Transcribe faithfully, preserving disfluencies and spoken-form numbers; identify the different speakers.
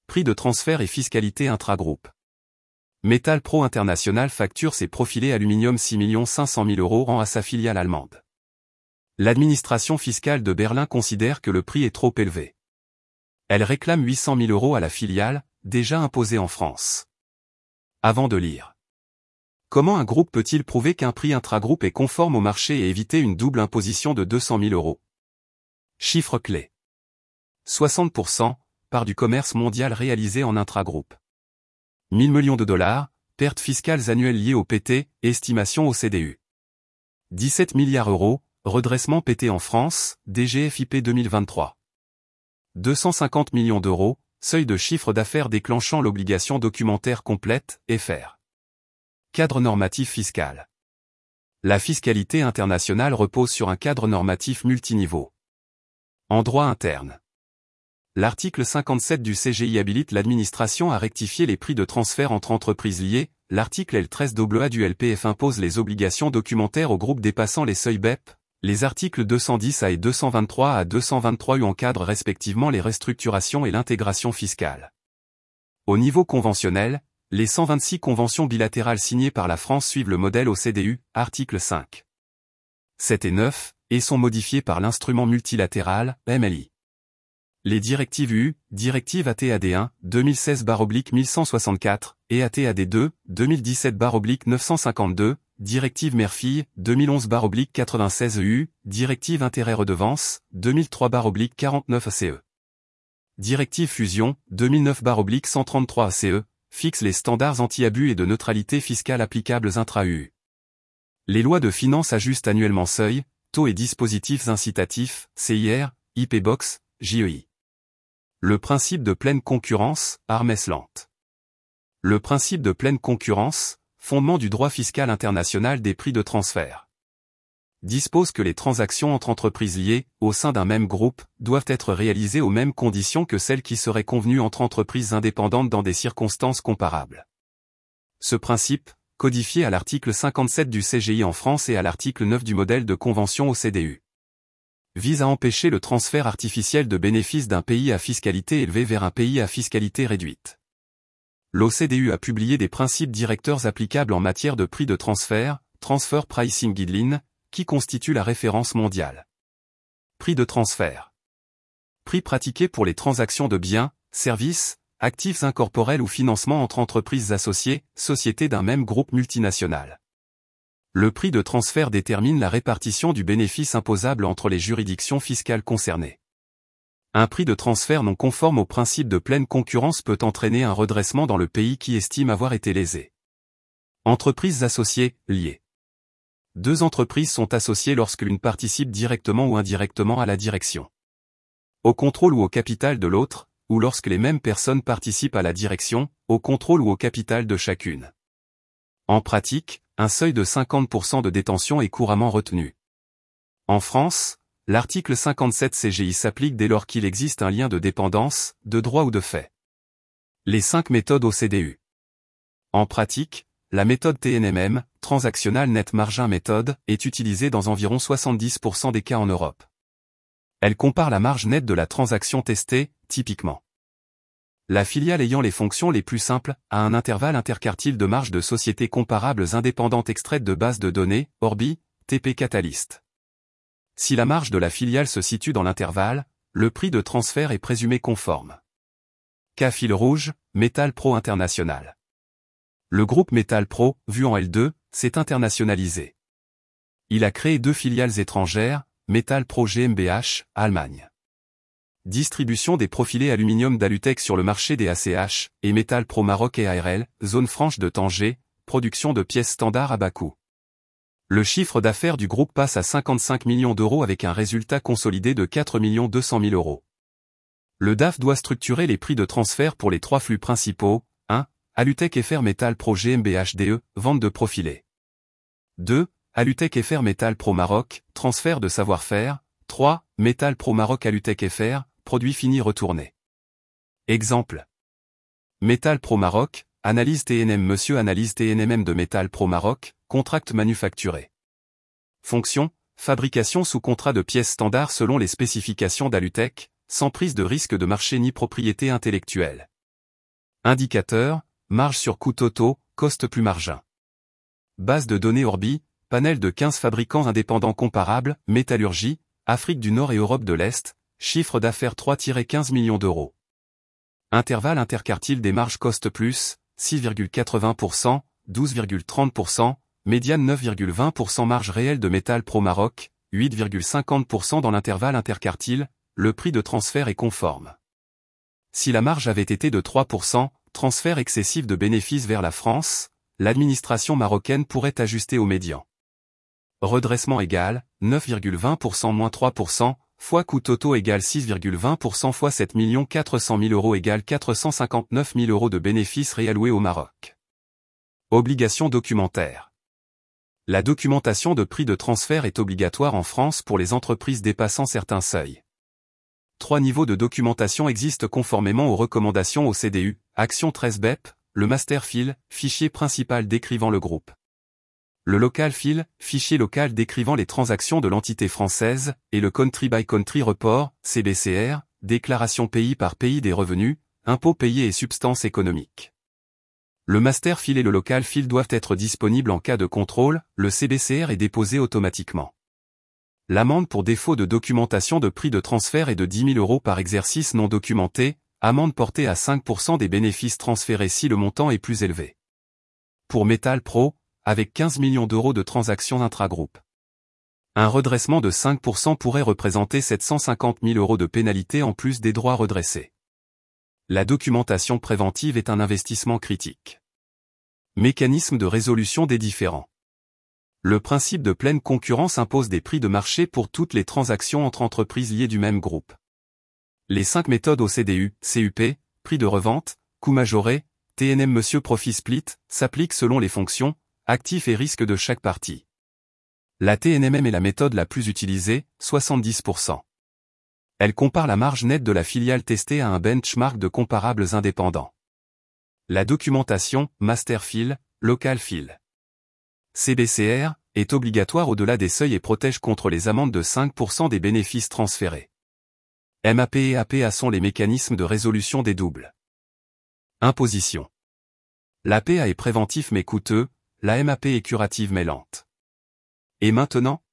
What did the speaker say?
Speaker 1: Prix de transfert et fiscalité intragroupe. Metal Pro International facture ses profilés aluminium six millions cinq cent mille euros rend à sa filiale allemande. L'administration fiscale de Berlin considère que le prix est trop élevé. Elle réclame huit cent mille euros à la filiale, déjà imposée en France. Avant de lire. Comment un groupe peut-il prouver qu'un prix intragroupe est conforme au marché et éviter une double imposition de deux cent mille euros? Chiffre clé. soixante pour cent, part du commerce mondial réalisé en intragroupe. mille millions de dollars, pertes fiscales annuelles liées au P T, estimation O C D U. dix-sept milliards euros, redressement P T en France, D G F I P deux mille vingt-trois. deux cent cinquante millions d'euros, seuil de chiffre d'affaires déclenchant l'obligation documentaire complète, F R. Cadre normatif fiscal. La fiscalité internationale repose sur un cadre normatif multiniveau. En droit interne. L'article cinquante-sept du C G I habilite l'administration à rectifier les prix de transfert entre entreprises liées. L'article L treize A du L P F impose les obligations documentaires aux groupes dépassant les seuils B E P. Les articles deux cent dix A et deux cent vingt-trois à deux cent vingt-trois U encadrent respectivement les restructurations et l'intégration fiscale. Au niveau conventionnel, les cent vingt-six conventions bilatérales signées par la France suivent le modèle O C D U, article cinq, sept et neuf, et sont modifiées par l'instrument multilatéral, M L I. Les directives U, directive A T A D un, deux mille seize mille cent soixante-quatre, et A T A D deux, deux mille dix-sept neuf cent cinquante-deux, directive Mère-Fille, deux mille onze quatre-vingt-seize E U, directive Intérêt-Redevance, deux mille trois quarante-neuf C E. Directive Fusion, deux mille neuf cent trente-trois C E, fixe les standards anti-abus et de neutralité fiscale applicables intra-U U. Les lois de finances ajustent annuellement seuils, taux et dispositifs incitatifs, C I R, I P Box, J E I. Le principe de pleine concurrence, Armès-Lente. Le principe de pleine concurrence, fondement du droit fiscal international des prix de transfert, dispose que les transactions entre entreprises liées, au sein d'un même groupe, doivent être réalisées aux mêmes conditions que celles qui seraient convenues entre entreprises indépendantes dans des circonstances comparables. Ce principe, codifié à l'article cinquante-sept du C G I en France et à l'article neuf du modèle de convention O C D U, vise à empêcher le transfert artificiel de bénéfices d'un pays à fiscalité élevée vers un pays à fiscalité réduite. L'O C D U a publié des principes directeurs applicables en matière de prix de transfert, Transfer Pricing Guideline, qui constitue la référence mondiale. Prix de transfert. Prix pratiqué pour les transactions de biens, services, actifs incorporels ou financements entre entreprises associées, sociétés d'un même groupe multinational. Le prix de transfert détermine la répartition du bénéfice imposable entre les juridictions fiscales concernées. Un prix de transfert non conforme au principe de pleine concurrence peut entraîner un redressement dans le pays qui estime avoir été lésé. Entreprises associées, liées. Deux entreprises sont associées lorsque l'une participe directement ou indirectement à la direction, au contrôle ou au capital de l'autre, ou lorsque les mêmes personnes participent à la direction, au contrôle ou au capital de chacune. En pratique, un seuil de cinquante pour cent de détention est couramment retenu. En France, l'article cinquante-sept C G I s'applique dès lors qu'il existe un lien de dépendance, de droit ou de fait. Les cinq méthodes O C D U. En pratique, la méthode T N M M, Transactional Net Margin Method, est utilisée dans environ soixante-dix pour cent des cas en Europe. Elle compare la marge nette de la transaction testée, typiquement. La filiale ayant les fonctions les plus simples, a un intervalle interquartile de marge de sociétés comparables indépendantes extraites de bases de données, Orbi, T P Catalyst. Si la marge de la filiale se situe dans l'intervalle, le prix de transfert est présumé conforme. Cas fil rouge, Metal Pro International. Le groupe Metal Pro, vu en L deux, s'est internationalisé. Il a créé deux filiales étrangères, Metal Pro G m B H, Allemagne. Distribution des profilés aluminium d'Alutech sur le marché des A C H, et Metal Pro Maroc et A R L, zone franche de Tanger, production de pièces standards à bas coût. Le chiffre d'affaires du groupe passe à cinquante-cinq millions d'euros avec un résultat consolidé de quatre millions deux cent mille euros. Le D A F doit structurer les prix de transfert pour les trois flux principaux. un. Alutech F R Metal Pro G m B H D E, vente de profilés. deux. Alutech F R Metal Pro Maroc, transfert de savoir-faire. trois. Metal Pro Maroc Alutech F R, produit fini retourné. Exemple. Metal Pro Maroc, analyse T N M Monsieur analyse T N M M de Metal Pro Maroc, contract manufacturé. Fonction, fabrication sous contrat de pièces standards selon les spécifications d'Alutech, sans prise de risque de marché ni propriété intellectuelle. Indicateur, marge sur coût totaux, cost plus margin. Base de données Orbi, panel de quinze fabricants indépendants comparables, métallurgie, Afrique du Nord et Europe de l'Est, chiffre d'affaires trois à quinze millions d'euros. Intervalle interquartile des marges cost plus, six virgule quatre-vingts pour cent, douze virgule trente pour cent, médiane neuf virgule vingt pour cent marge réelle de Metal Pro Maroc, huit virgule cinquante pour cent dans l'intervalle interquartile, le prix de transfert est conforme. Si la marge avait été de trois pour cent, transfert excessif de bénéfices vers la France, l'administration marocaine pourrait ajuster au médian. Redressement égal, neuf virgule vingt pour cent moins trois pour cent, fois coût totaux égale six virgule vingt pour cent fois sept millions quatre cent mille euros égale quatre cent cinquante-neuf mille euros de bénéfices réalloués au Maroc. Obligation documentaire. La documentation de prix de transfert est obligatoire en France pour les entreprises dépassant certains seuils. Trois niveaux de documentation existent conformément aux recommandations O C D E, Action treize B E P, le Master File, fichier principal décrivant le groupe. Le Local File, fichier local décrivant les transactions de l'entité française, et le Country by Country Report, C B C R, déclaration pays par pays des revenus, impôts payés et substances économiques. Le Master File et le Local File doivent être disponibles en cas de contrôle, le C B C R est déposé automatiquement. L'amende pour défaut de documentation de prix de transfert est de dix mille euros par exercice non documenté, amende portée à cinq pour cent des bénéfices transférés si le montant est plus élevé. Pour Metal Pro, avec quinze millions d'euros de transactions intragroupe. Un redressement de cinq pour cent pourrait représenter sept cent cinquante mille euros de pénalité en plus des droits redressés. La documentation préventive est un investissement critique. Mécanisme de résolution des différends. Le principe de pleine concurrence impose des prix de marché pour toutes les transactions entre entreprises liées du même groupe. Les cinq méthodes O C D E, C U P, prix de revente, coût majoré, T N M Monsieur Profit Split, s'appliquent selon les fonctions, actifs et risques de chaque partie. La T N M M est la méthode la plus utilisée, soixante-dix pour cent. Elle compare la marge nette de la filiale testée à un benchmark de comparables indépendants. La documentation, Master File, Local File. C B C R, est obligatoire au-delà des seuils et protège contre les amendes de cinq pour cent des bénéfices transférés. M A P et A P A sont les mécanismes de résolution des doubles. Imposition. L'A P A est préventif mais coûteux, la M A P est curative mais lente. Et maintenant,